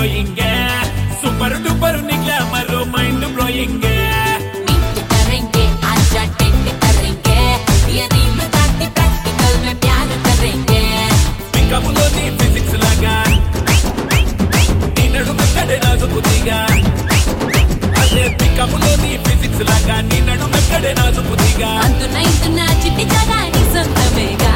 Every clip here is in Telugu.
blowing super duper ni glamour mind blowing नीट करेंगे आजा टेंट करेंगे ये रील ताकि प्रैक्टिकल में प्यार करेंगे पिकाबुलो नी फिजिक्स लागा नी नडुमे कड़े नाजुकुदिगा अरे पिकाबुलो नी फिजिक्स लागा नी नडुमे कड़े नाजुकुदिगा अंतुना चिट्टी जगानी सొంతమేగా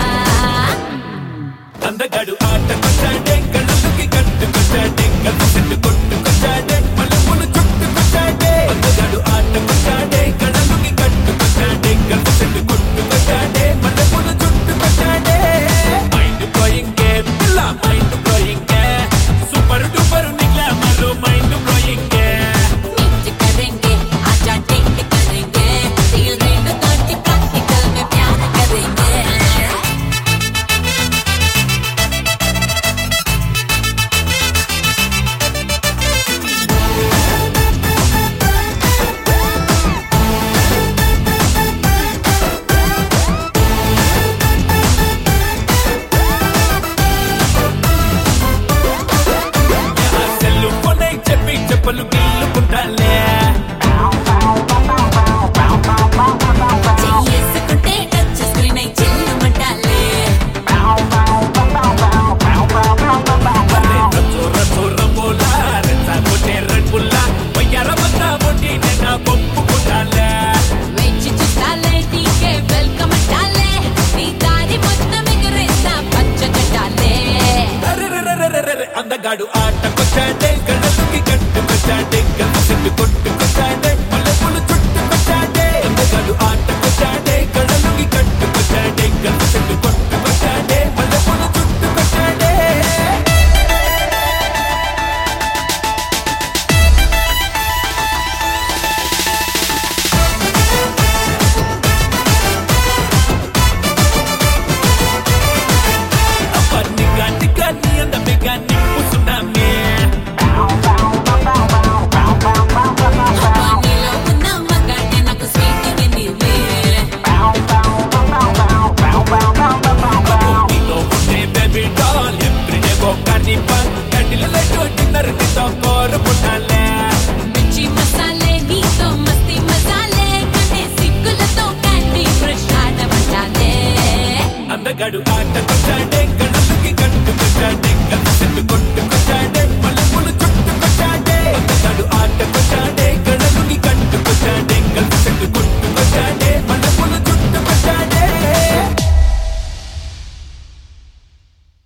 అందగాడు ఆటకొచ్చాడే కళ్ళకి కట్టుకొచ్చాడే కలిసి కొట్టుకొచ్చాడే మల్లెపూలు చుట్టుకొచ్చాడే అందగాడు ఆటకొచ్చాడే కళ్ళకి కట్టుకొచ్చాడే కలిసి కొట్టుకొచ్చాడే మల్లెపూలు చుట్టుకొచ్చాడే మైండ్ బ్లోయింగ్ పిల్ల మైండ్ బ్లోయింగ్ సూపర్ డూపర్ ని గ్లామర్ మైండ్ బ్లోయింగ్ नीट करेंगे आजा टेंट करेंगे ये रील ताकि प्रैक्टिकल में प्यार करेंगे సెల్లు కొనే చెప్పి చెప్పలు గిల్లుకుంటాలే చేసుకుంటే టచ్ స్క్రీన్ అయి చెల్లుమంటాలే రసోరమోలా రెచ్చా కొట్టే రెడ్ బుల్లా వయ్యారమంతా బొట్టి నిన్న కొప్పుకుంటాలే వేచి చూస్తాలే నీకే వెల్కమ్ అంటాలే నీ దారి మొత్తం ఎగరేస్తా పచ్చగట్టాలే అందగాడు ఆటకొచ్చాడే కళ్ళకి కట్టుకొచ్చాడే కలిసి కొట్టుకొచ్చాడే